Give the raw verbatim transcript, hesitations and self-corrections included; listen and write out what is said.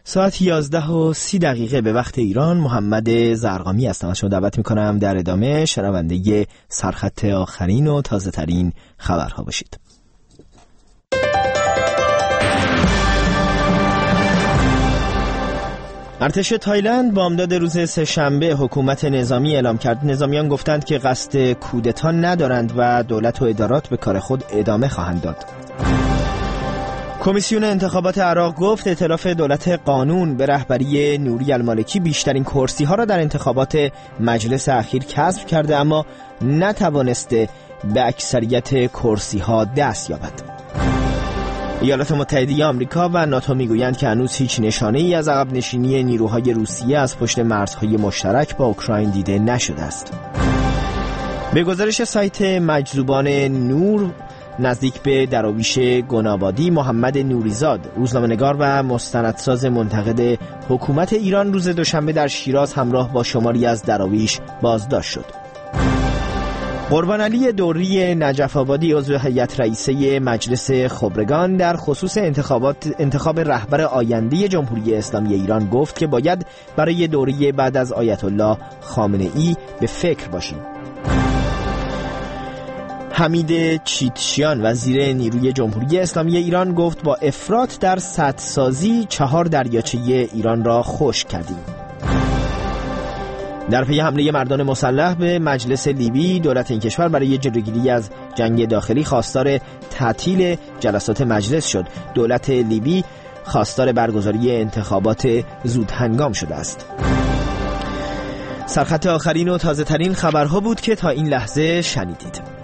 ساعت یازده و سی دقیقه به وقت ایران. محمد زرقامی هستم، از شما دعوت میکنم در ادامه شنونده سرخط آخرین و تازه ترین خبرها باشید. ارتش تایلند بامداد روز سه‌شنبه حکومت نظامی اعلام کرد. نظامیان گفتند که قصد کودتا ندارند و دولت و ادارات به کار خود ادامه خواهند داد. کمیسیون انتخابات عراق گفت ائتلاف دولت قانون به رهبری نوری المالکی بیشترین کرسی ها را در انتخابات مجلس اخیر کسب کرده، اما نتوانسته به اکثریت کرسی ها دست یابد. ایالات متحده آمریکا و ناتو میگویند که هنوز هیچ نشانه ای از عقب نشینی نیروهای روسیه از پشت مرزهای مشترک با اوکراین دیده نشده است. به گزارش سایت مجذوبان نور، نزدیک به دراویش گنابادی، محمد نوریزاد، روزنامه‌نگار و مستندساز منتقد حکومت ایران، روز دوشنبه در شیراز همراه با شماری از دراویش بازداشت شد. قربان علی دوری نجف آبادی، عضو هیئت رئیسه مجلس خبرگان، در خصوص انتخابات انتخاب رهبر آینده جمهوری اسلامی ایران گفت که باید برای دوره بعد از آیت الله خامنه ای به فکر باشیم. حمید چیتشیان، وزیر نیروی جمهوری اسلامی ایران، گفت با افراط در سدسازی چهار دریاچه ایران را خشک کردیم. در پی حمله مردان مسلح به مجلس لیبی، دولت این کشور برای جلوگیری از جنگ داخلی خواستار تعطیل جلسات مجلس شد. دولت لیبی خواستار برگزاری انتخابات زود هنگام شده است. سرخط آخرین و تازه ترین خبرها بود که تا این لحظه شنیدید.